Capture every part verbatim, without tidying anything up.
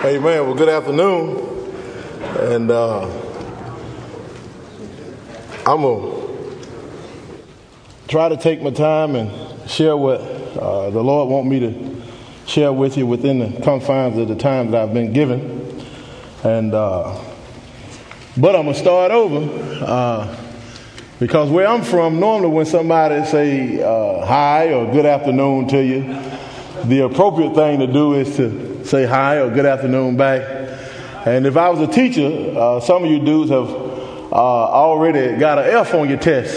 Amen. Well, good afternoon. And uh, I'm going to try to take my time and share what uh, the Lord wants me to share with you within the confines of the time that I've been given. And uh, but I'm going to start over uh, because where I'm from, normally when somebody say uh, hi or good afternoon to you, the appropriate thing to do is to say hi or good afternoon back. And if I was a teacher, uh, some of you dudes have uh, already got an F on your test.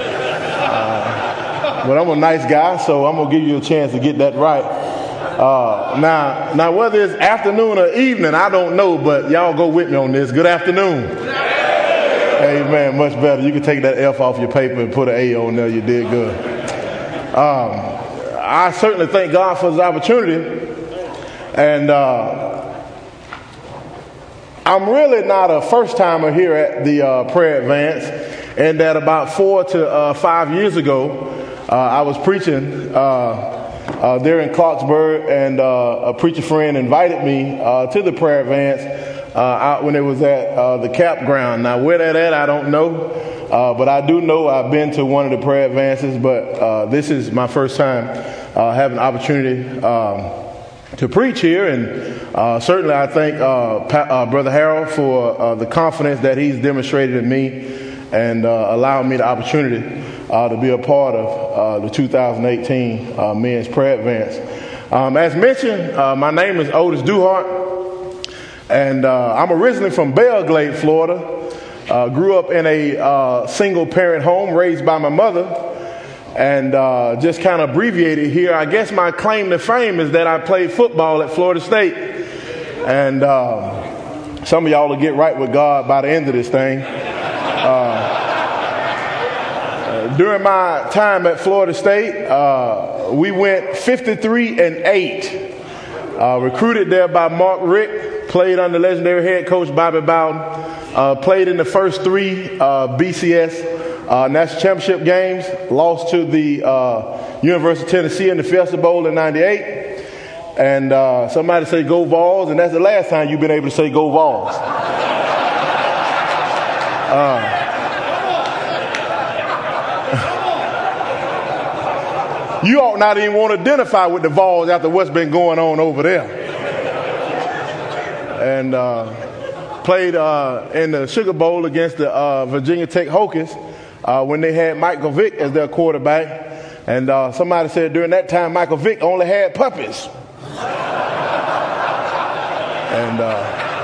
Uh, but I'm a nice guy, so I'm going to give you a chance to get that right. Uh, now, now, whether it's afternoon or evening, I don't know, but y'all go with me on this. Good afternoon. Amen. Much better. You can take that F off your paper and put an A on there. You did good. Um, I certainly thank God for this opportunity. And uh, I'm really not a first-timer here at the uh, Prayer Advance, and that about four to uh, five years ago, uh, I was preaching uh, uh, there in Clarksburg, and uh, a preacher friend invited me uh, to the Prayer Advance uh, out when it was at uh, the campground. Now, where that at, I don't know, uh, but I do know I've been to one of the Prayer Advances, but uh, this is my first time uh, having the opportunity um, to preach here, and uh, certainly I thank uh, pa- uh, Brother Harold for uh, the confidence that he's demonstrated in me and uh, allowing me the opportunity uh, to be a part of uh, the two thousand eighteen uh, Men's Prayer Advance. Um, as mentioned, uh, my name is Otis Duhart, and uh, I'm originally from Belle Glade, Florida. Uh, grew up in a uh, single-parent home raised by my mother. And uh, just kind of abbreviated here, I guess my claim to fame is that I played football at Florida State. And uh, some of y'all will get right with God by the end of this thing. Uh, uh, during my time at Florida State, uh, we went fifty-three and eight. Uh, recruited there by Mark Richt, played under legendary head coach Bobby Bowden, uh, played in the first three uh, B C S Uh, national championship games, lost to the uh, University of Tennessee in the Fiesta Bowl in ninety-eight. And uh, somebody say go Vols, and that's the last time you've been able to say go Vols. uh, you ought not even want to identify with the Vols after what's been going on over there. And uh, played uh, in the Sugar Bowl against the uh, Virginia Tech Hokies. Uh, when they had Michael Vick as their quarterback. And uh, somebody said during that time, Michael Vick only had puppies. And uh,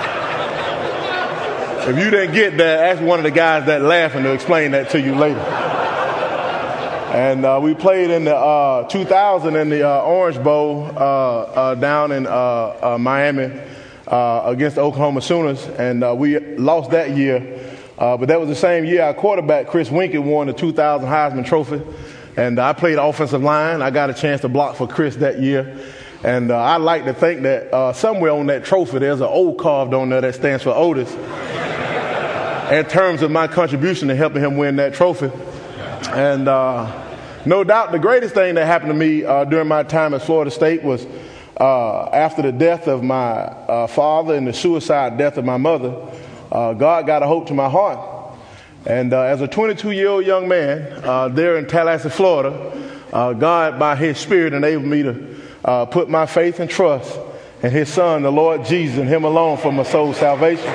if you didn't get that, ask one of the guys that laughing to explain that to you later. And uh, we played in the uh, two thousand in the uh, Orange Bowl uh, uh, down in uh, uh, Miami uh, against the Oklahoma Sooners. And uh, we lost that year. Uh, but that was the same year our quarterback, Chris Winkie, won the two thousand Heisman Trophy. And uh, I played offensive line. I got a chance to block for Chris that year. And uh, I like to think that uh, somewhere on that trophy there's an O carved on there that stands for Otis in terms of my contribution to helping him win that trophy. And uh, no doubt the greatest thing that happened to me uh, during my time at Florida State was uh, after the death of my uh, father and the suicide death of my mother, Uh, God got a hold to my heart. And uh, as a twenty-two-year-old young man uh, there in Tallahassee, Florida, uh, God, by his Spirit, enabled me to uh, put my faith and trust in his Son, the Lord Jesus, and him alone for my soul's salvation.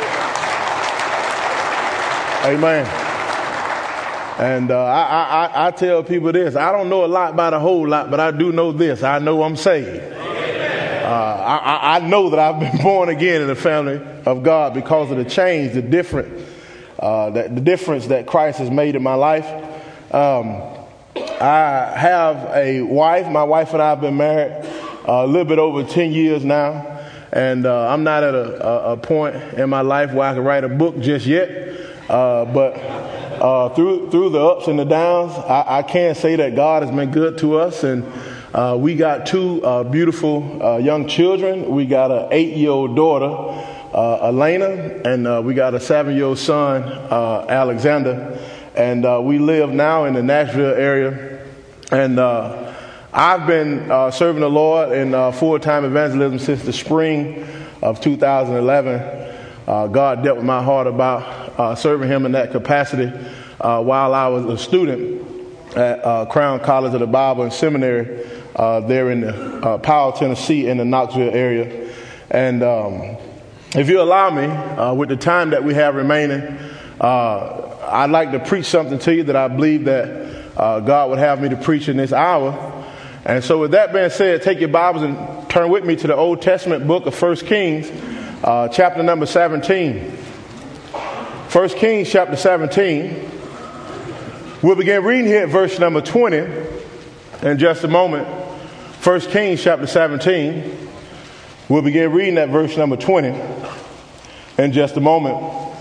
Amen. And uh, I, I, I tell people this. I don't know a lot about a whole lot, but I do know this. I know I'm saved. Uh, I, I know that I've been born again in the family of God because of the change, the different, uh, that the difference that Christ has made in my life. Um, I have a wife. My wife and I have been married uh, a little bit over ten years now, and uh, I'm not at a, a point in my life where I can write a book just yet. Uh, but uh, through through the ups and the downs, I, I can say that God has been good to us, and Uh, we got two uh, beautiful uh, young children. We got an eight-year-old daughter, uh, Elena, and uh, we got a seven-year-old son, uh, Alexander. And uh, we live now in the Nashville area. And uh, I've been uh, serving the Lord in uh, full-time evangelism since the spring of two thousand eleven, uh, God dealt with my heart about uh, serving him in that capacity uh, while I was a student at uh, Crown College of the Bible and Seminary uh, there in the uh, Powell, Tennessee, in the Knoxville area. And um, if you allow me, uh, with the time that we have remaining, uh, I'd like to preach something to you that I believe that uh, God would have me to preach in this hour. And so with that being said, take your Bibles and turn with me to the Old Testament book of First Kings, uh, chapter number seventeen. First Kings chapter seventeen. We'll begin reading here at verse number twenty in just a moment. First Kings chapter seventeen. We'll begin reading at verse number twenty in just a moment.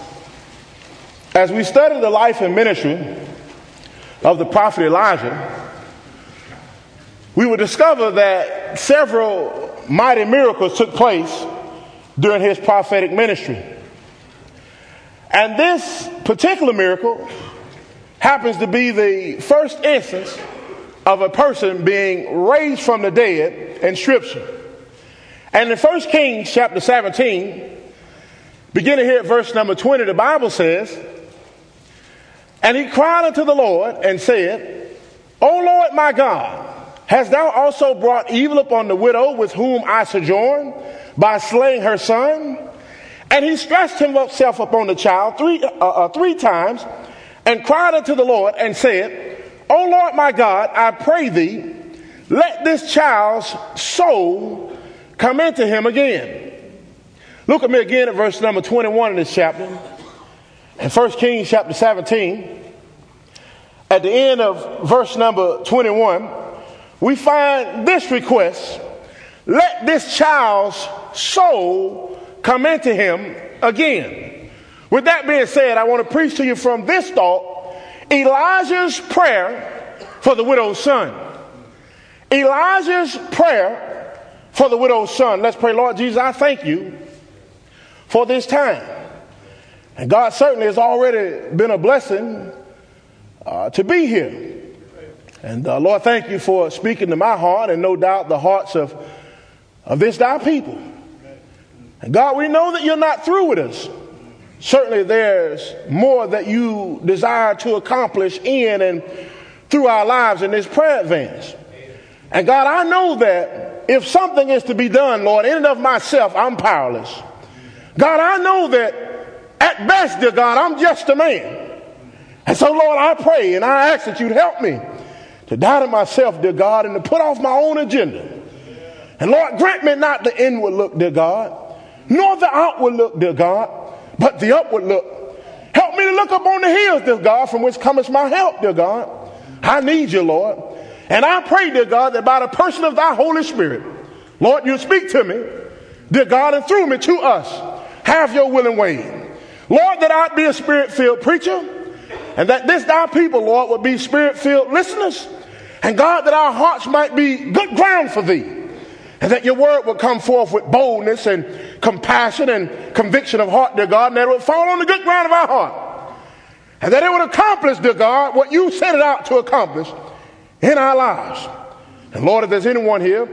As we study the life and ministry of the prophet Elijah, we will discover that several mighty miracles took place during his prophetic ministry. And this particular miracle happens to be the first instance of a person being raised from the dead in Scripture. And in First Kings chapter seventeen, beginning here at verse number twenty, the Bible says, "And he cried unto the Lord and said, O Lord my God, hast thou also brought evil upon the widow with whom I sojourn by slaying her son? And he stretched himself upon the child three, uh, uh, three times and cried unto the Lord and said, O Lord my God, I pray thee, let this child's soul come into him again." Look at me again at verse number twenty-one in this chapter. In First Kings chapter seventeen, at the end of verse number twenty-one, we find this request: let this child's soul come into him again. With that being said, I want to preach to you from this thought, Elijah's prayer for the widow's son. Elijah's prayer for the widow's son. Let's pray. Lord Jesus, I thank you for this time. And God certainly has already been a blessing uh, to be here. And uh, Lord, thank you for speaking to my heart and no doubt the hearts of, of this thy people. And God, we know that you're not through with us. Certainly there's more that you desire to accomplish in and through our lives in this prayer advance. And God, I know that if something is to be done, Lord, in and of myself, I'm powerless. God, I know that at best, dear God, I'm just a man. And so, Lord, I pray and I ask that you'd help me to die to myself, dear God, and to put off my own agenda. And Lord, grant me not the inward look, dear God, nor the outward look, dear God, but the upward look. Help me to look up on the hills, dear God, from which cometh my help, dear God. I need you, Lord. And I pray, dear God, that by the person of thy Holy Spirit, Lord, you speak to me, dear God, and through me to us. Have your will and way. Lord, that I be a spirit-filled preacher, and that this thy people, Lord, would be spirit-filled listeners, and God, that our hearts might be good ground for thee, and that your word would come forth with boldness and compassion and conviction of heart, dear God, and that it would fall on the good ground of our heart, and that it would accomplish, dear God, what you set it out to accomplish in our lives. And Lord, if there's anyone here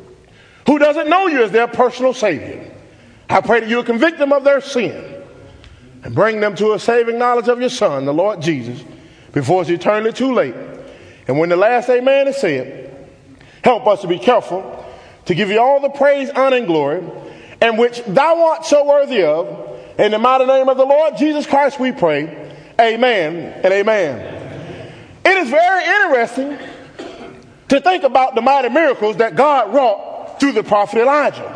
who doesn't know you as their personal Savior, I pray that you will convict them of their sin and bring them to a saving knowledge of your Son, the Lord Jesus, before it's eternally too late. And when the last amen is said, help us to be careful to give you all the praise, honor, and glory, and which thou art so worthy of. In the mighty name of the Lord Jesus Christ we pray. Amen and amen. It is very interesting to think about the mighty miracles that God wrought through the prophet Elijah.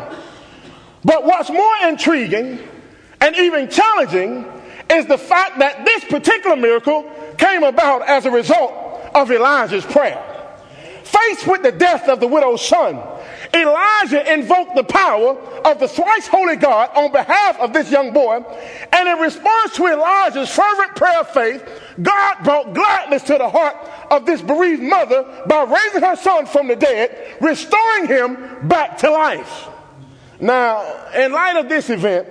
But what's more intriguing and even challenging is the fact that this particular miracle came about as a result of Elijah's prayer. Faced with the death of the widow's son, Elijah invoked the power of the thrice holy God on behalf of this young boy, and in response to Elijah's fervent prayer of faith, God brought gladness to the heart of this bereaved mother by raising her son from the dead, restoring him back to life. Now, in light of this event,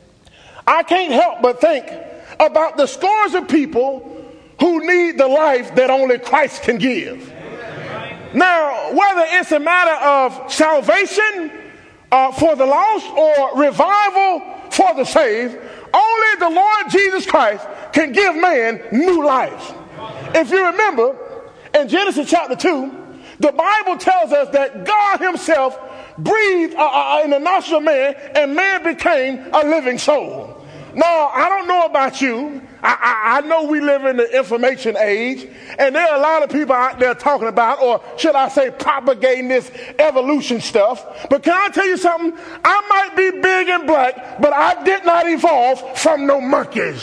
I can't help but think about the scores of people who need the life that only Christ can give. Now, whether it's a matter of salvation uh, for the lost or revival for the saved, only the Lord Jesus Christ can give man new life. If you remember, in Genesis chapter two, the Bible tells us that God himself breathed uh, uh, in the nostril of man, and man became a living soul. Now, I don't know about you. I, I, I know we live in the information age, and there are a lot of people out there talking about, or should I say propagating this evolution stuff. But can I tell you something? I might be big and black, but I did not evolve from no monkeys.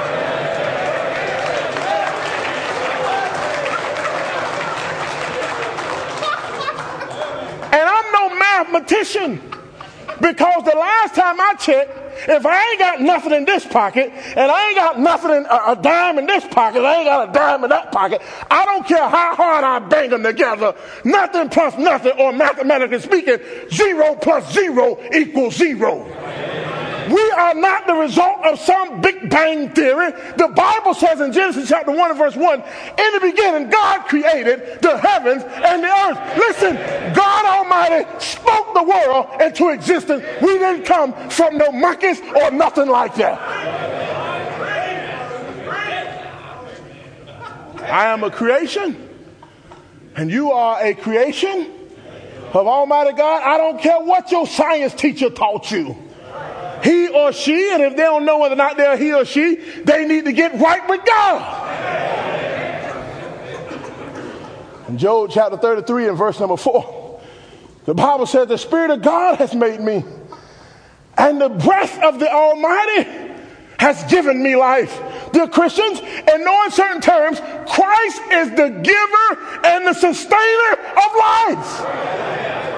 And I'm no mathematician, because the last time I checked, if I ain't got nothing in this pocket, and I ain't got nothing in a, a dime in this pocket, I ain't got a dime in that pocket, I don't care how hard I bang them together, nothing plus nothing, or mathematically speaking, zero plus zero equals zero. We are not the result of some Big Bang theory. The Bible says in Genesis chapter one and verse one, in the beginning God created the heavens and the earth. Listen, God Almighty spoke the world into existence. We didn't come from no monkeys or nothing like that. I am a creation, and you are a creation of Almighty God. I don't care what your science teacher taught you. He or she, and if they don't know whether or not they're he or she, they need to get right with God. In Job chapter thirty-three and verse number four, the Bible says, the Spirit of God has made me, and the breath of the Almighty has given me life. Dear Christians, in no uncertain terms, Christ is the giver and the sustainer of life.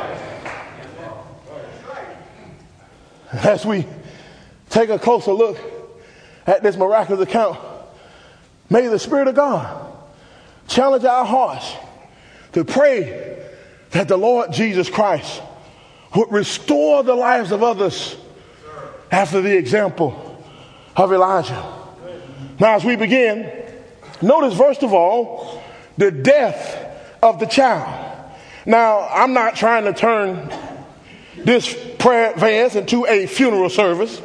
As we take a closer look at this miraculous account, may the Spirit of God challenge our hearts to pray that the Lord Jesus Christ would restore the lives of others after the example of Elijah. Now, as we begin, notice first of all the death of the child. Now, I'm not trying to turn this prayer advance into a funeral service,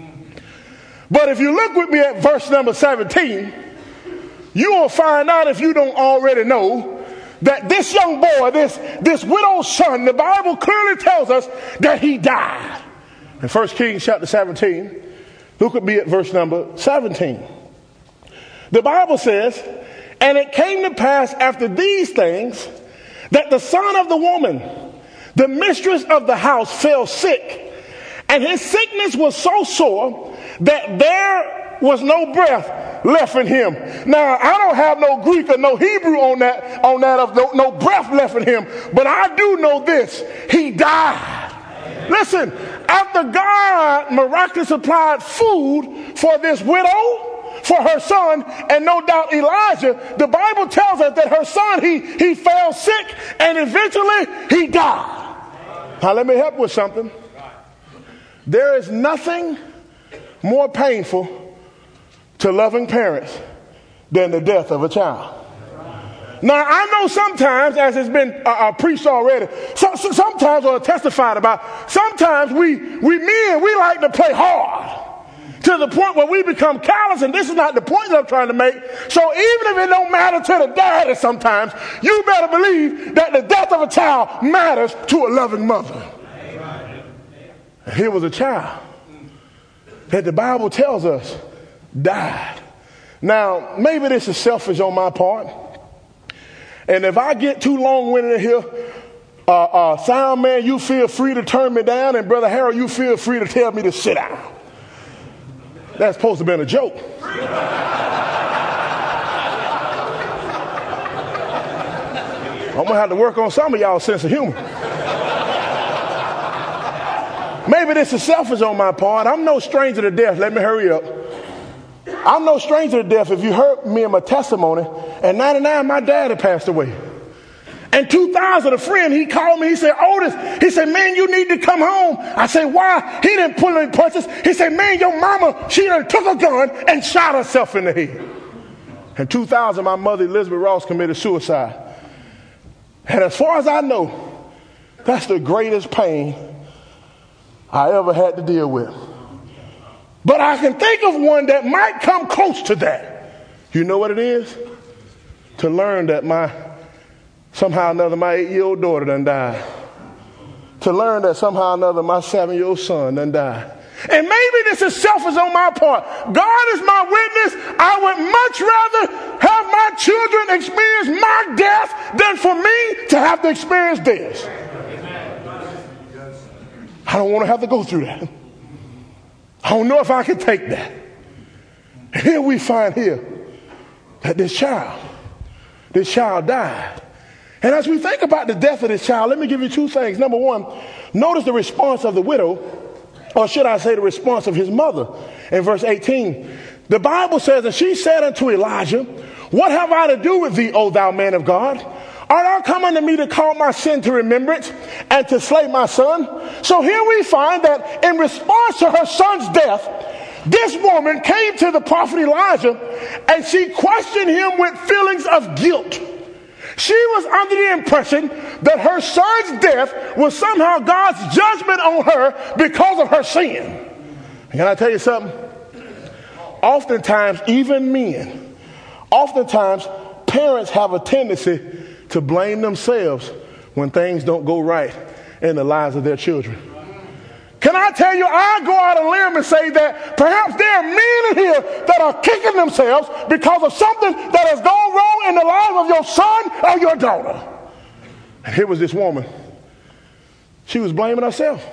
but if you look with me at verse number seventeen, you will find out, if you don't already know, that this young boy, this, this widow's son, the Bible clearly tells us that he died. In First Kings chapter seventeen, look with me at verse number seventeen. The Bible says, and it came to pass after these things that the son of the woman, the mistress of the house, fell sick, and his sickness was so sore that there was no breath left in him. Now, I don't have no Greek or no Hebrew on that, on that of no, no breath left in him, but I do know this: he died. Listen, after God miraculously supplied food for this widow, for her son, and no doubt Elijah, the Bible tells us that her son, he, he fell sick, and eventually he died. Now, let me help with something. There is nothing more painful to loving parents than the death of a child. Now, I know sometimes, as it's been uh, uh, preached already, so, so sometimes, or testified about, sometimes we, we men, we like to play hard to the point where we become callous, and this is not the point that I'm trying to make. So even if it don't matter to the daddy sometimes, you better believe that the death of a child matters to a loving mother. And here was a child that the Bible tells us died. Now, maybe this is selfish on my part, and if I get too long-winded in here, uh, uh, sound man, you feel free to turn me down, and Brother Harold, you feel free to tell me to sit down. That's supposed to have been a joke. I'm going to have to work on some of y'all's sense of humor. Maybe this is selfish on my part. I'm no stranger to death. Let me hurry up. I'm no stranger to death. If you heard me in my testimony, in ninety-nine, my dad had passed away. In two thousand, a friend, he called me. He said, Otis, he said, man, you need to come home. I said, why? He didn't pull any punches. He said, man, your mama, she done took a gun and shot herself in the head. In two thousand, my mother, Elizabeth Ross, committed suicide. And as far as I know, that's the greatest pain I ever had to deal with. But I can think of one that might come close to that. You know what it is? To learn that my, somehow or another, my eight-year-old daughter done died. To learn that somehow or another, my seven-year-old son done died. And maybe this is selfish on my part. God is my witness. I would much rather have my children experience my death than for me to have to experience theirs. I don't want to have to go through that. I don't know if I can take that. And here we find here that this child, this child died. And as we think about the death of this child, let me give you two things. Number one, notice the response of the widow, or should I say the response of his mother. In verse eighteen, the Bible says, and she said unto Elijah, what have I to do with thee, O thou man of God? Art thou come unto me to call my sin to remembrance and to slay my son? So here we find that in response to her son's death, this woman came to the prophet Elijah and she questioned him with feelings of guilt. She was under the impression that her son's death was somehow God's judgment on her because of her sin. And can I tell you something? Oftentimes, even men, oftentimes parents have a tendency to blame themselves when things don't go right in the lives of their children. Can I tell you, I go out on a limb and say that perhaps there are men in here that are kicking themselves because of something that has gone wrong in the life of your son or your daughter. And here was this woman. She was blaming herself.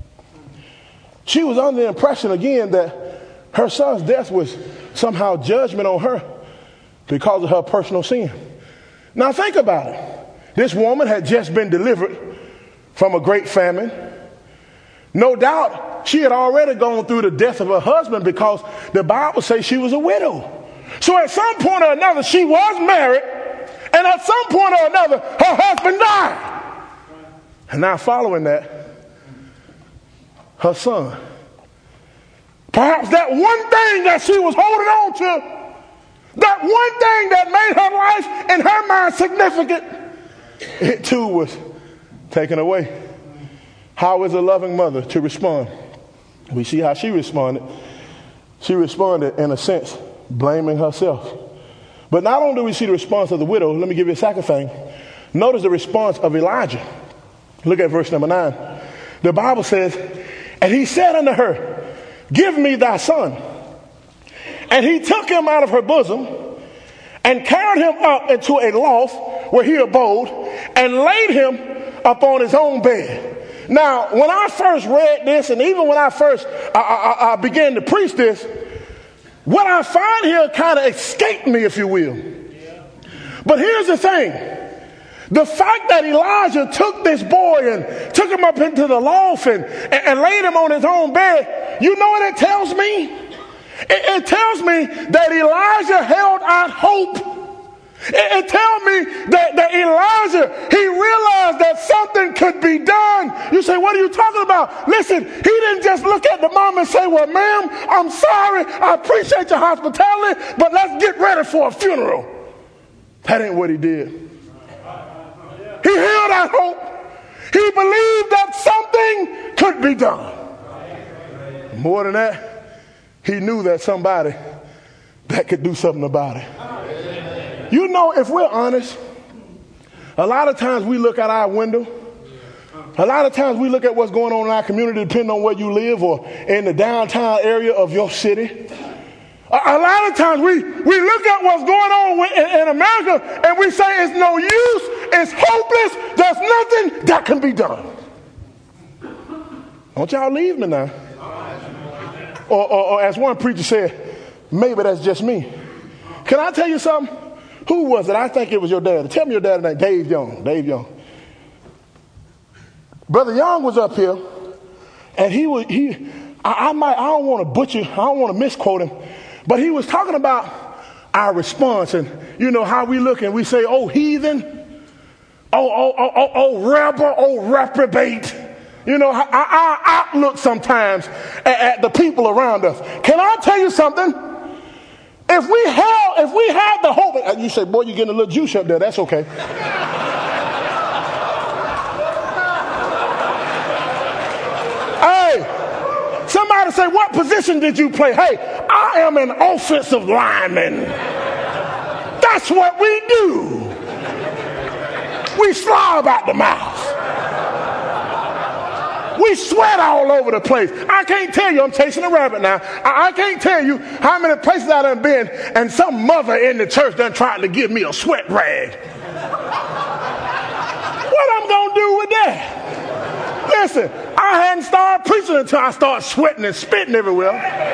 She was under the impression again that her son's death was somehow judgment on her because of her personal sin. Now think about it. This woman had just been delivered from a great famine. No doubt she had already gone through the death of her husband because the Bible says she was a widow. So at some point or another she was married, and at some point or another her husband died. And now following that, her son. Perhaps that one thing that she was holding on to, that one thing that made her life in her mind significant, it too was taken away. How is a loving mother to respond? We see how she responded. She responded, in a sense, blaming herself. But not only do we see the response of the widow, let me give you a second thing. Notice the response of Elijah. Look at verse number nine. The Bible says, and he said unto her, give me thy son. And he took him out of her bosom and carried him up into a loft where he abode and laid him upon his own bed. Now, when I first read this, and even when I first I, I, I began to preach this, what I find here kind of escaped me, if you will. But here's the thing. The fact that Elijah took this boy and took him up into the loft and, and, and laid him on his own bed, you know what it tells me? It, it tells me that Elijah held out hope. It, it tells me that, that Elijah, he realized that something could be done. You say, what are you talking about? Listen, he didn't just look at the mom and say, well, ma'am, I'm sorry. I appreciate your hospitality, but let's get ready for a funeral. That ain't what he did. He held out hope. He believed that something could be done. More than that, he knew that somebody that could do something about it. You know, if we're honest, a lot of times we look out our window. A lot of times we look at what's going on in our community, depending on where you live or in the downtown area of your city. A, a lot of times we, we look at what's going on in, in America and we say it's no use, it's hopeless, there's nothing that can be done. Don't y'all leave me now. Or, or, or as one preacher said, maybe that's just me. Can I tell you something? Who was it? I think it was your dad. Tell me your dad's name. Dave Young. Dave Young. Brother Young was up here, and he was he. I, I might. I don't want to butcher. I don't want to misquote him, but he was talking about our response and you know how we look and we say, "Oh heathen, oh oh oh oh, oh rebel, oh reprobate." You know our, our outlook sometimes at, at the people around us. Can I tell you something? If we have, if we have the hope, you say, boy, you're getting a little juice up there. That's okay. Hey, Somebody say, what position did you play? Hey, I am an offensive lineman. That's what we do. We slob out the mouth. We sweat all over the place. I can't tell you, I'm chasing a rabbit now. I, I can't tell you how many places I done been and some mother in the church done tried to give me a sweat rag. What I'm going to do with that? Listen, I hadn't started preaching until I started sweating and spitting everywhere.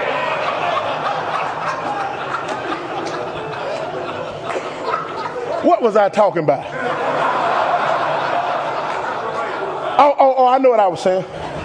What was I talking about? Oh, oh, oh, I know what I was saying.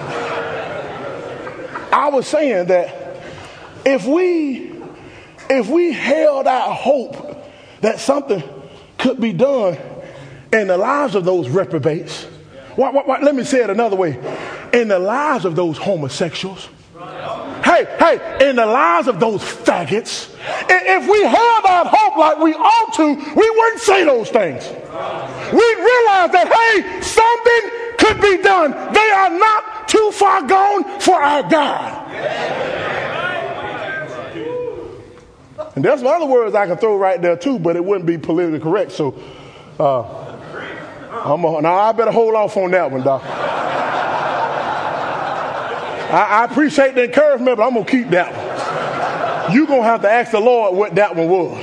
I was saying that if we if we held out hope that something could be done in the lives of those reprobates, what, what, what, let me say it another way, in the lives of those homosexuals, hey, hey, in the lives of those faggots, if we held out hope like we ought to, we wouldn't say those things. We'd realize that, hey, something could be done. They are not too far gone for our God. And there's some other words I can throw right there too, but it wouldn't be politically correct. So, uh, I'm a, now I better hold off on that one, Doc. I, I appreciate the encouragement, but I'm gonna keep that one. You're gonna have to ask the Lord what that one was.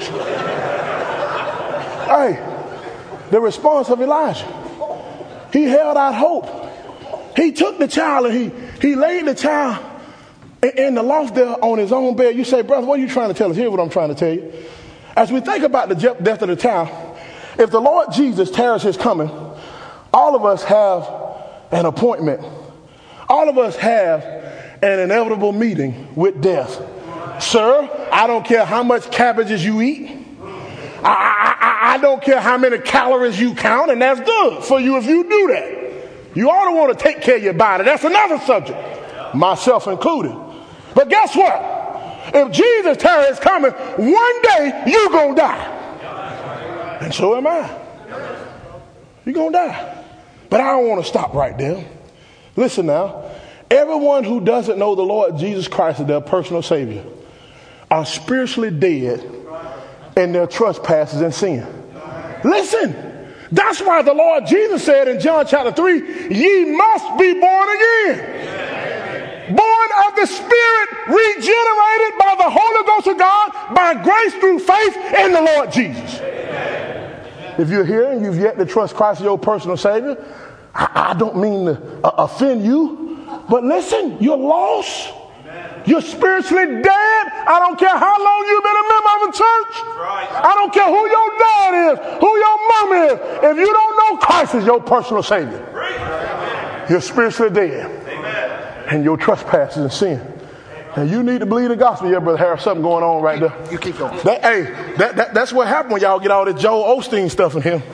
Hey, the response of Elijah. He held out hope. He took the child and he, he laid the child in, in the loft there on his own bed. You say, brother, what are you trying to tell us? Here's what I'm trying to tell you. As we think about the death of the child, if the Lord Jesus tarries his coming, all of us have an appointment. All of us have an inevitable meeting with death. Sir, I don't care how much cabbages you eat. I, I, I don't care how many calories you count, and that's good for you if you do that. You ought to want to take care of your body. That's another subject, myself included. But guess what? If Jesus tarries his coming, one day you're going to die. And so am I. You're going to die. But I don't want to stop right there. Listen now. Everyone who doesn't know the Lord Jesus Christ as their personal Savior are spiritually dead in their trespasses and sin. Listen, that's why the Lord Jesus said in John chapter three, ye must be born again. Born of the Spirit, regenerated by the Holy Ghost of God, by grace through faith in the Lord Jesus. If you're here and you've yet to trust Christ as your personal Savior, I, I don't mean to uh, offend you, but listen, you're lost. You're spiritually dead. I don't care how long you've been a member of a church. I don't care who your dad is, who your mom is. If you don't know Christ as your personal Savior, you're spiritually dead. And your trespasses and sin. And you need to believe the gospel. Yeah, Brother Harris, something going on right there. You keep going. That, hey, that, that, that's what happened when y'all get all this Joel Osteen stuff in here.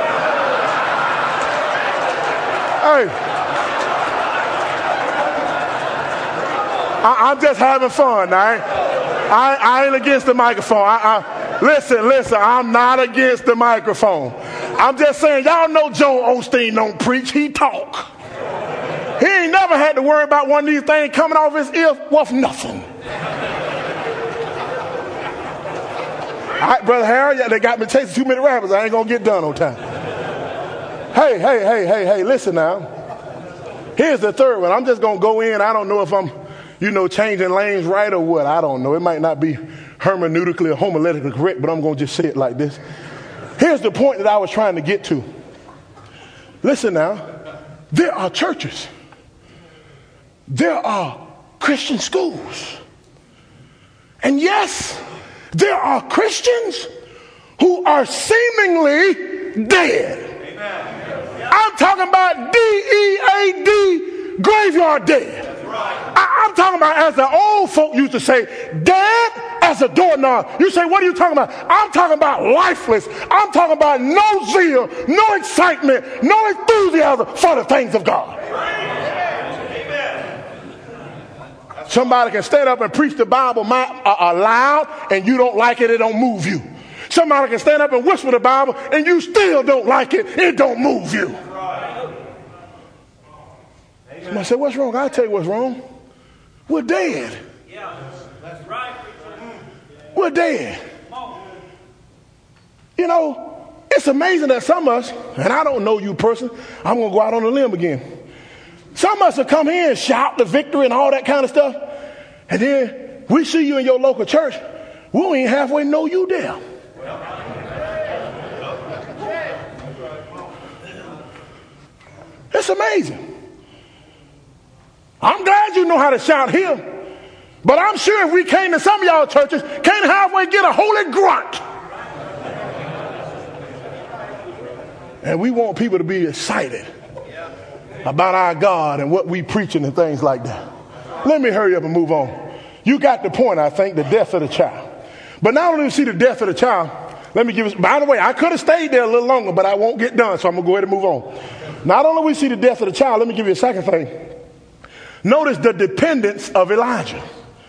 Hey. I, I'm just having fun, all right? I, I ain't against the microphone. I, I, listen, listen, I'm not against the microphone. I'm just saying, y'all know Joel Osteen don't preach, he talk. He ain't never had to worry about one of these things coming off his ear worth nothing. All right, Brother Harry, yeah, they got me chasing too many rabbits. I ain't going to get done on time. Hey, hey, hey, hey, hey, listen now. Here's the third one. I'm just going to go in. I don't know if I'm, you know, changing lanes right or what. I don't know. It might not be hermeneutically or homiletically correct, but I'm going to just say it like this. Here's the point that I was trying to get to. Listen now. There are churches. There are Christian schools. And yes, there are Christians who are seemingly dead. Amen. I'm talking about D E A D, graveyard dead. I, I'm talking about, as the old folk used to say, dead as a doorknob. You say, what are you talking about? I'm talking about lifeless. I'm talking about no zeal, no excitement, no enthusiasm for the things of God. Somebody can stand up and preach the Bible aloud and you don't like it, it don't move you. Somebody can stand up and whisper the Bible and you still don't like it, it don't move you. Somebody say, what's wrong? I'll tell you what's wrong. We're dead. Yeah, that's right. We're dead. You know, it's amazing that some of us, and I don't know you person, I'm going to go out on a limb again. Some of us will come here and shout the victory and all that kind of stuff. And then we see you in your local church. We don't even halfway know you there. It's amazing. I'm glad you know how to shout here. But I'm sure if we came to some of y'all churches, can't halfway get a holy grunt. And we want people to be excited about our God and what we preaching and things like that. Let me hurry up and move on. You got the point, I think, the death of the child. But not only do you see the death of the child, let me give you, by the way, I could have stayed there a little longer, but I won't get done, so I'm going to go ahead and move on. Not only do we see the death of the child, let me give you a second thing. Notice the dependence of Elijah.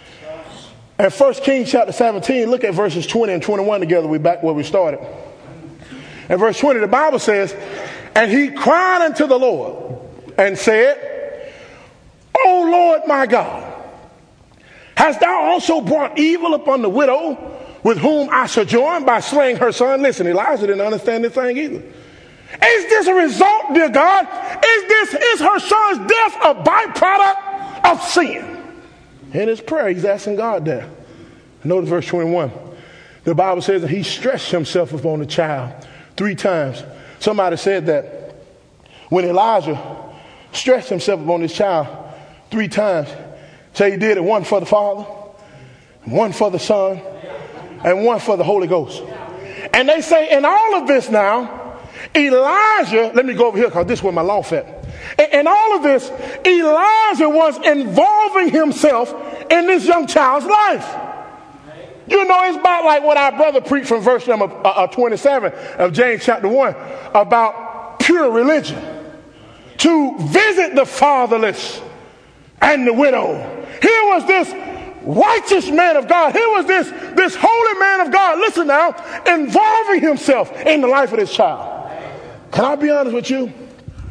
In First Kings chapter seventeen, look at verses twenty and twenty-one together. We're back where we started. In verse twenty, the Bible says, and he cried unto the Lord and said, O Lord my God, hast thou also brought evil upon the widow with whom I sojourn by slaying her son? Listen, Elijah didn't understand this thing either. Is this a result, dear God? Is this, is her son's death a byproduct of sin? In his prayer, he's asking God that. Notice verse twenty-one. The Bible says that he stretched himself upon the child three times. Somebody said that when Elijah stretched himself upon his child three times, say he did it one for the Father, one for the Son, and one for the Holy Ghost. And they say in all of this now, Elijah, let me go over here because this is where my law at. In all of this, Elijah was involving himself in this young child's life. You know, it's about like what our brother preached from verse number uh, twenty-seven of James chapter one about pure religion. To visit the fatherless and the widow. Here was this righteous man of God. Here was this, this holy man of God. Listen now, involving himself in the life of this child. Can I be honest with you?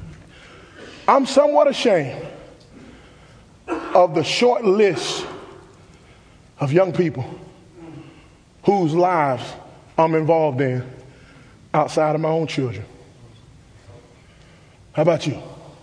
I'm somewhat ashamed of the short list of young people whose lives I'm involved in outside of my own children. How about you?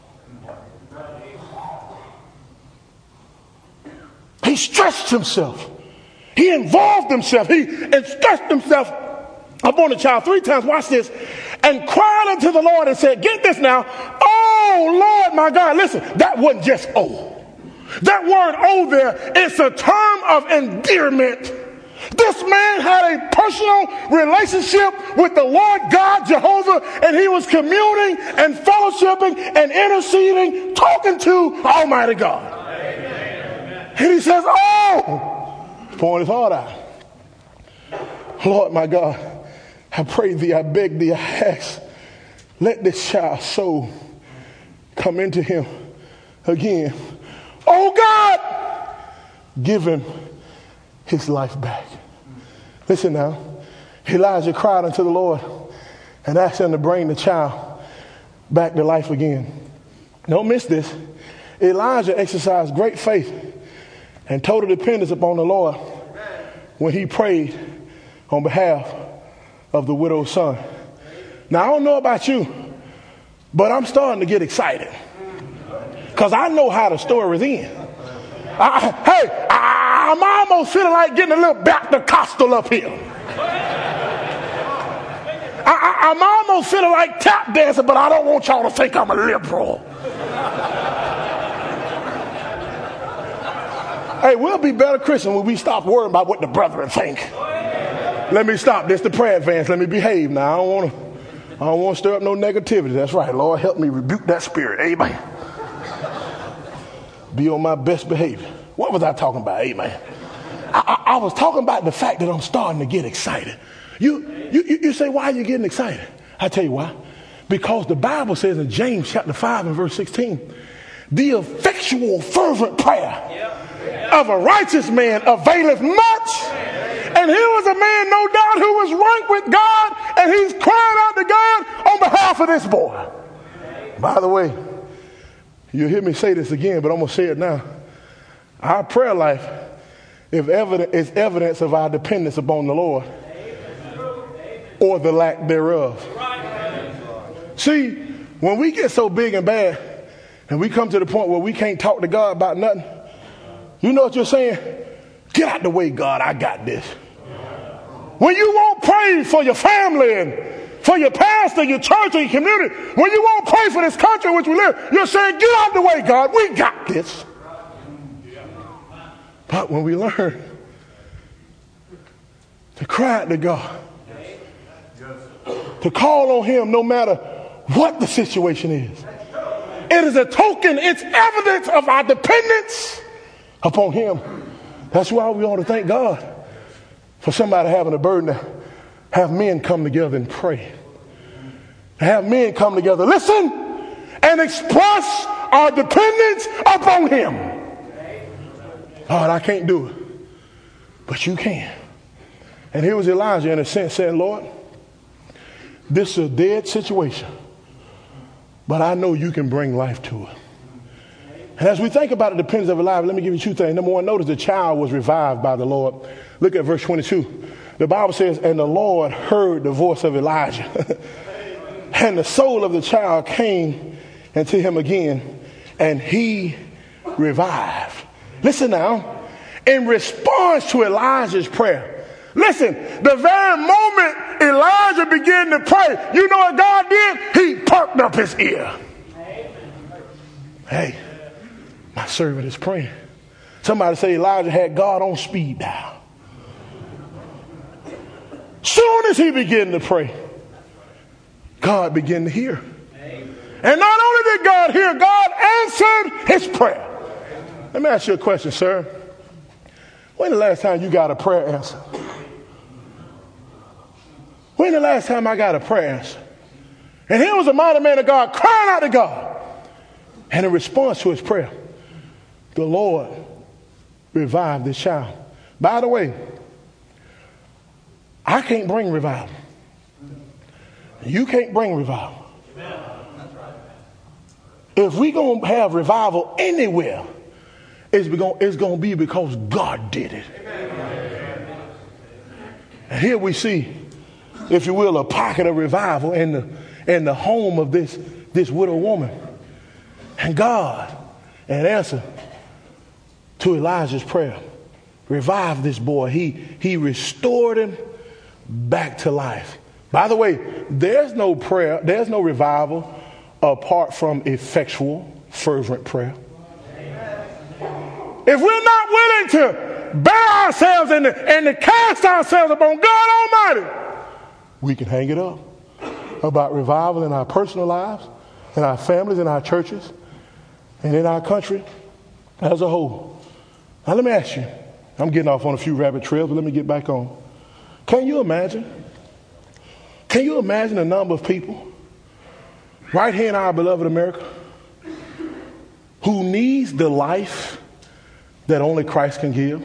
He stretched himself. He involved himself. He stretched himself upon the child three times. Watch this. And cried unto the Lord and said, get this now. Oh, Lord, my God. Listen, that wasn't just oh. That word oh there, it's a term of endearment. This man had a personal relationship with the Lord God, Jehovah, and he was communing and fellowshipping and interceding, talking to Almighty God. Amen. And he says, oh, pouring his heart out. Lord, my God, I pray thee, I beg thee, I ask, let this child's soul come into him again. Oh God, give him his life back. Listen now, Elijah cried unto the Lord and asked him to bring the child back to life again. Don't miss this. Elijah exercised great faith and total dependence upon the Lord when he prayed on behalf of the widow's son. Now, I don't know about you, but I'm starting to get excited because I know how the story is in. I, hey, I, I'm almost feeling like getting a little Baptist-costal up here. I, I, I'm almost feeling like tap dancing, but I don't want y'all to think I'm a liberal. Hey, we'll be better Christians when we stop worrying about what the brethren think. Let me stop. This is the prayer advance. Let me behave now. I don't want to. I don't want to stir up no negativity. That's right. Lord, help me rebuke that spirit. Amen. Be on my best behavior. What was I talking about? Amen. I, I, I was talking about the fact that I'm starting to get excited. You, you, you say, why are you getting excited? I tell you why. Because the Bible says in James chapter five and verse sixteen, the effectual fervent prayer of a righteous man availeth much. And here was a man, no doubt, who was right with God, and he's crying out to God on behalf of this boy. By the way, you'll hear me say this again, but I'm going to say it now. Our prayer life is evidence, is evidence of our dependence upon the Lord or the lack thereof. See, when we get so big and bad and we come to the point where we can't talk to God about nothing, you know what you're saying? Get out the way, God, I got this. When you won't pray for your family and for your pastor, your church, and your community, when you won't pray for this country in which we live, you're saying, get out the way, God, we got this. But when we learn to cry out to God, to call on him no matter what the situation is, it is a token, it's evidence of our dependence upon him. That's why we ought to thank God for somebody having a burden to have men come together and pray. To have men come together, listen, and express our dependence upon him. God, I can't do it, but you can. And here was Elijah in a sense saying, Lord, this is a dead situation, but I know you can bring life to it. And as we think about the dependence of Elijah, let me give you two things. Number one, notice the child was revived by the Lord. Look at verse twenty-two. The Bible says, and the Lord heard the voice of Elijah. And the soul of the child came into him again, and he revived. Listen now, in response to Elijah's prayer, listen, the very moment Elijah began to pray, you know what God did? He perked up his ear. Hey, my servant is praying. Somebody say Elijah had God on speed dial. Soon as he began to pray, God began to hear. And not only did God hear, God answered his prayer. Let me ask you a question, sir. When the last time you got a prayer answer? When the last time I got a prayer answer? And here was a mighty man of God crying out to God. And in response to his prayer, the Lord revived this child. By the way, I can't bring revival. You can't bring revival. If we're going to have revival anywhere, it's going it's going to be because God did it. And here we see, if you will, a pocket of revival in the in the home of this, this widow woman. And God, in answer to Elijah's prayer, revived this boy. He, he restored him back to life. By the way, there's no prayer, there's no revival apart from effectual, fervent prayer. If we're not willing to bear ourselves and to, and to cast ourselves upon God Almighty, we can hang it up about revival in our personal lives, in our families, in our churches, and in our country as a whole. Now let me ask you, I'm getting off on a few rabbit trails, but let me get back on. Can you imagine? Can you imagine the number of people right here in our beloved America who needs the life that only Christ can give?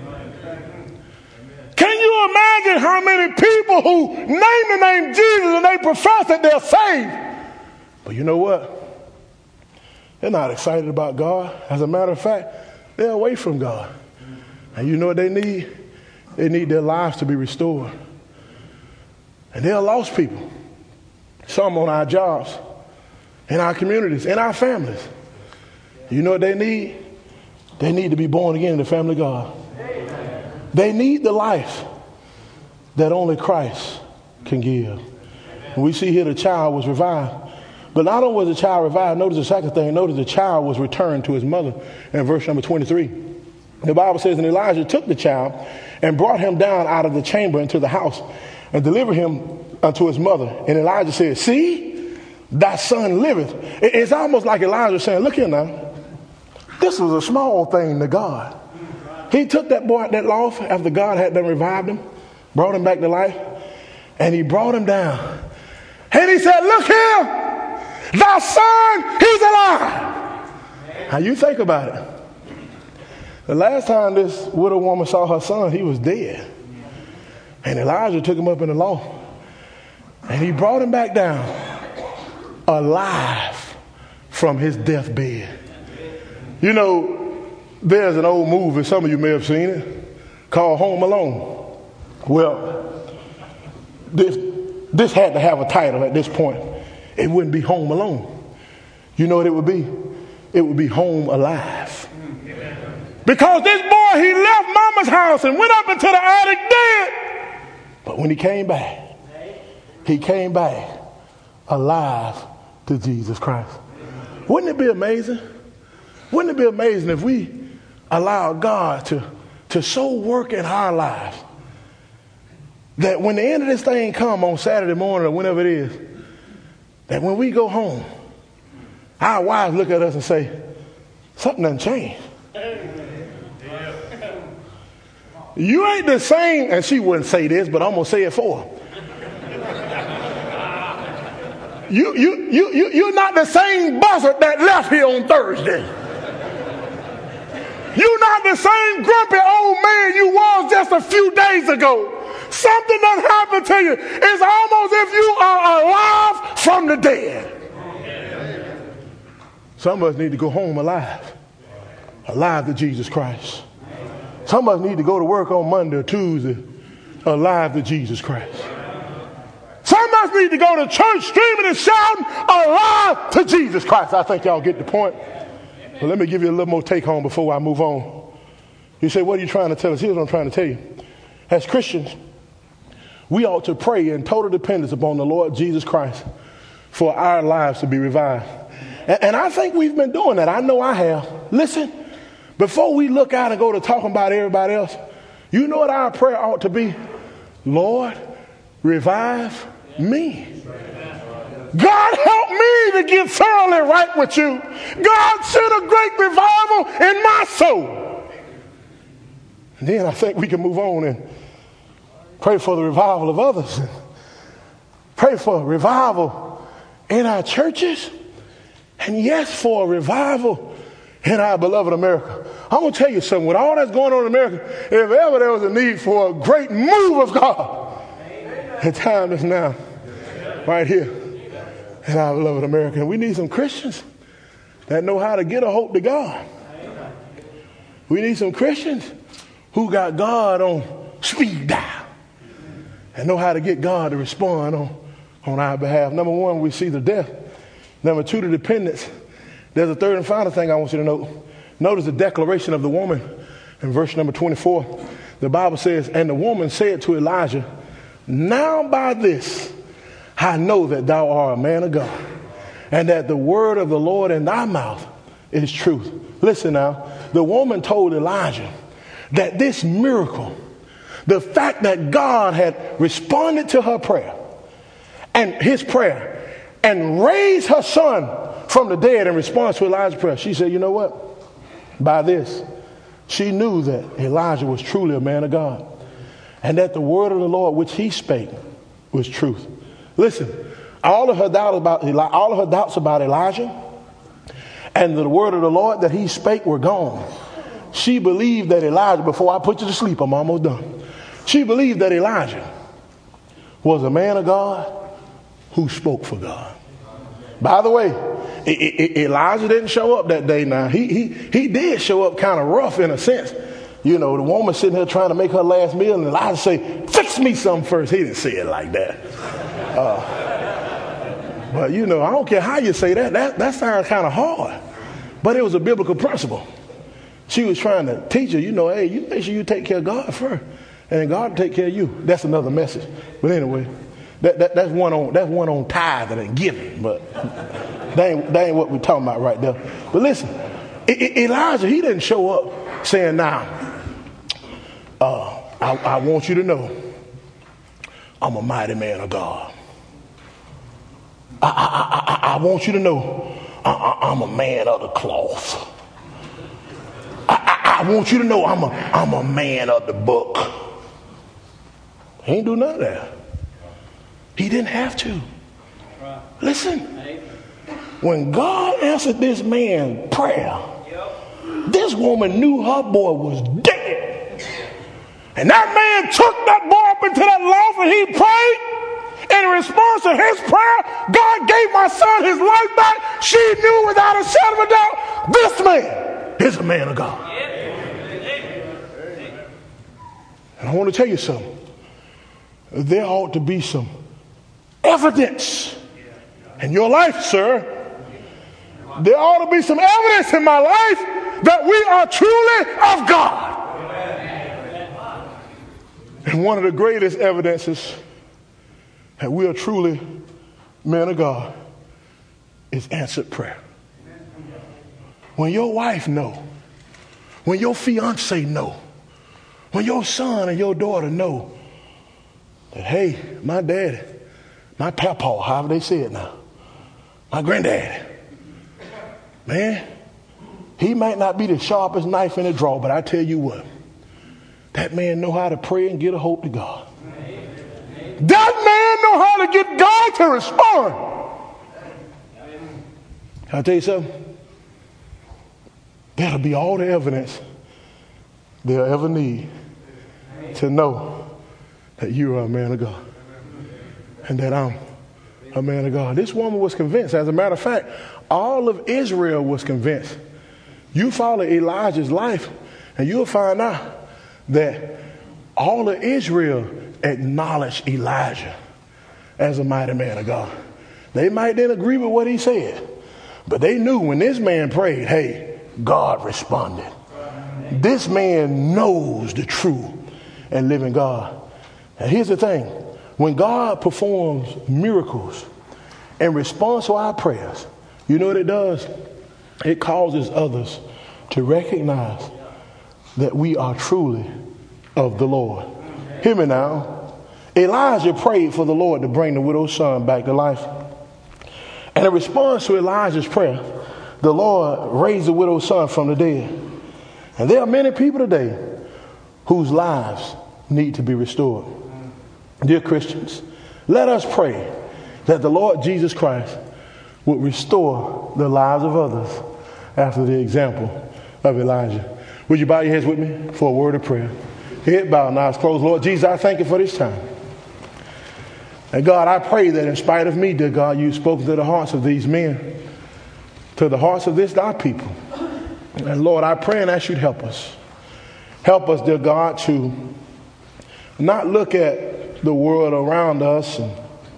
Can you imagine how many people who name the name Jesus and they profess that they're saved, but you know what? They're not excited about God. As a matter of fact, they're away from God. And you know what they need? They need their lives to be restored. And they're lost people. Some on our jobs, in our communities, in our families. You know what they need? They need to be born again in the family of God. They need the life that only Christ can give. And we see here the child was revived. But not only was the child revived, notice the second thing, notice the child was returned to his mother in verse number twenty-three. The Bible says, and Elijah took the child and brought him down out of the chamber into the house and delivered him unto his mother. And Elijah said, see, thy son liveth. It's almost like Elijah saying, look here now, this was a small thing to God. He took that boy out that loft after God had done revived him, brought him back to life, and he brought him down. And he said, look here, thy son, he's alive. Now you think about it. The last time this widow woman saw her son, he was dead. And Elijah took him up in the loft, and he brought him back down alive from his deathbed. You know, There's an old movie, some of you may have seen it, called Home Alone. Well, this, this had to have a title at this point. It wouldn't be Home Alone. You know what it would be? It would be Home Alive. Because this boy, he left mama's house and went up into the attic dead. But when he came back, he came back alive to Jesus Christ. Wouldn't it be amazing? Wouldn't it be amazing if we allow God to, to so work in our lives that when the end of this thing come on Saturday morning or whenever it is, that when we go home, our wives look at us and say, something done changed. You ain't the same, and she wouldn't say this, but I'm going to say it for her. You, you, you, you, you're not the same buzzard that left here on Thursday. You're not the same grumpy old man you was just a few days ago. Something done happened to you. It's almost if you are alive from the dead. Some of us need to go home alive. Alive to Jesus Christ. Some of us need to go to work on Monday or Tuesday alive to Jesus Christ. Some of us need to go to church screaming and shouting alive to Jesus Christ. I think y'all get the point. But let me give you a little more take home before I move on. You say, what are you trying to tell us? Here's what I'm trying to tell you. As Christians, we ought to pray in total dependence upon the Lord Jesus Christ for our lives to be revived. And, and I think we've been doing that. I know I have. Listen, before we look out and go to talking about everybody else, you know what our prayer ought to be? Lord, revive me. God, help me to get thoroughly right with you. God, send a great revival in my soul. And then I think we can move on and pray for the revival of others. Pray for revival in our churches. And yes, for a revival in our beloved America. I'm going to tell you something. With all that's going on in America, if ever there was a need for a great move of God, the time is now. Right here in our beloved America. And we need some Christians that know how to get a hold to God. We need some Christians who got God on speed dial and know how to get God to respond on, on our behalf. Number one, we see the death. Number two, the dependence. There's a third and final thing I want you to note. Notice the declaration of the woman in verse number twenty-four. The Bible says, and the woman said to Elijah, now by this I know that thou art a man of God, and that the word of the Lord in thy mouth is truth. Listen now, the woman told Elijah that this miracle, the fact that God had responded to her prayer and his prayer and raised her son from the dead in response to Elijah's prayer, she said, you know what? By this, she knew that Elijah was truly a man of God, and that the word of the Lord which he spake was truth. Listen, all of her doubts about Eli- all of her doubts about Elijah and the word of the Lord that he spake were gone. She believed that Elijah, before I put you to sleep, I'm almost done. She believed that Elijah was a man of God who spoke for God. By the way, I- I- Elijah didn't show up that day now. He, he, he did show up kind of rough in a sense. You know, the woman sitting here trying to make her last meal, and Elijah say, fix me something first. He didn't say it like that. Uh, but, you know, I don't care how you say that. That, that sounds kind of hard. But it was a biblical principle. She was trying to teach her, you know, hey, you make sure you take care of God first, and then God will take care of you. That's another message. But anyway, that, that, that's one on that's one on tithing and giving. But that ain't, that ain't what we're talking about right there. But listen, I, I, Elijah, he didn't show up saying, now, uh, I, I want you to know I'm a mighty man of God. I, I, I, I want you to know I, I, I'm a man of the cloth. I, I, I want you to know I'm a, I'm a man of the book. He ain't do none of that. He didn't have to. Listen, when God answered this man's prayer, this woman knew her boy was dead. And that man took that boy up into that loft and he prayed. In response to his prayer, God gave my son his life back. She knew without a shadow of a doubt, this man is a man of God. I want to tell you something. There ought to be some evidence in your life, sir. There ought to be some evidence in my life that we are truly of God. And one of the greatest evidences that we are truly men of God is answered prayer. When your wife know, when your fiance know, when your son and your daughter know that, hey, my daddy, my papa, however they say it now, my granddaddy, man, he might not be the sharpest knife in the drawer, but I tell you what, that man know how to pray and get a hope to God. That man know how to get God to respond. Can I tell you something? That'll be all the evidence they'll ever need to know that you are a man of God and that I'm a man of God. This woman was convinced. As a matter of fact, all of Israel was convinced. You follow Elijah's life and you'll find out that all of Israel acknowledged Elijah as a mighty man of God. They might didn't agree with what he said, but they knew when this man prayed, hey, God responded. This man knows the true and living God. And here's the thing. When God performs miracles in response to our prayers, you know what it does? It causes others to recognize that we are truly of the Lord. Hear me now. Elijah prayed for the Lord to bring the widow's son back to life. And in response to Elijah's prayer, the Lord raised the widow's son from the dead. And there are many people today whose lives need to be restored. Dear Christians, let us pray that the Lord Jesus Christ would restore the lives of others after the example of Elijah. Would you bow your heads with me for a word of prayer? Head bowed, eyes closed. Lord Jesus, I thank you for this time. And God, I pray that in spite of me, dear God, you've spoken to the hearts of these men, to the hearts of this thy people. And Lord, I pray and ask you to help us. Help us, dear God, to not look at the world around us and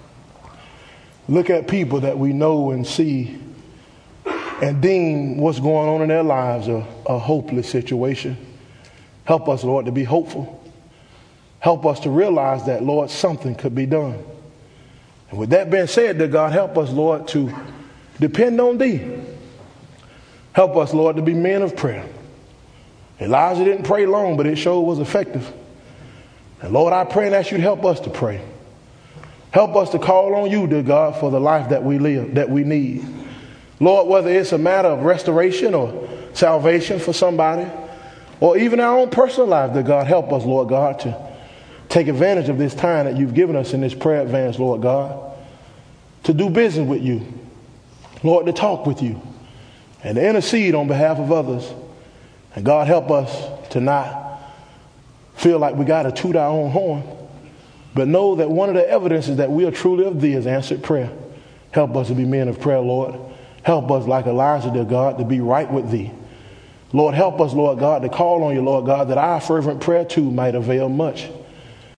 look at people that we know and see and deem what's going on in their lives a, a hopeless situation. Help us, Lord, to be hopeful. Help us to realize that, Lord, something could be done. And with that being said, dear God, help us, Lord, to depend on thee. Help us, Lord, to be men of prayer. Elijah didn't pray long, but it sure was effective. And Lord, I pray and ask you to help us to pray. Help us to call on you, dear God, for the life that we live, that we need. Lord, whether it's a matter of restoration or salvation for somebody, or even our own personal life, dear God, help us, Lord God, to take advantage of this time that you've given us in this prayer advance, Lord God, to do business with you, Lord, to talk with you, and to intercede on behalf of others. And God, help us to not feel like we got to toot our own horn, but know that one of the evidences that we are truly of thee is answered prayer. Help us to be men of prayer, Lord. Help us, like Elijah, dear God, to be right with thee. Lord, help us, Lord God, to call on you, Lord God, that our fervent prayer too might avail much.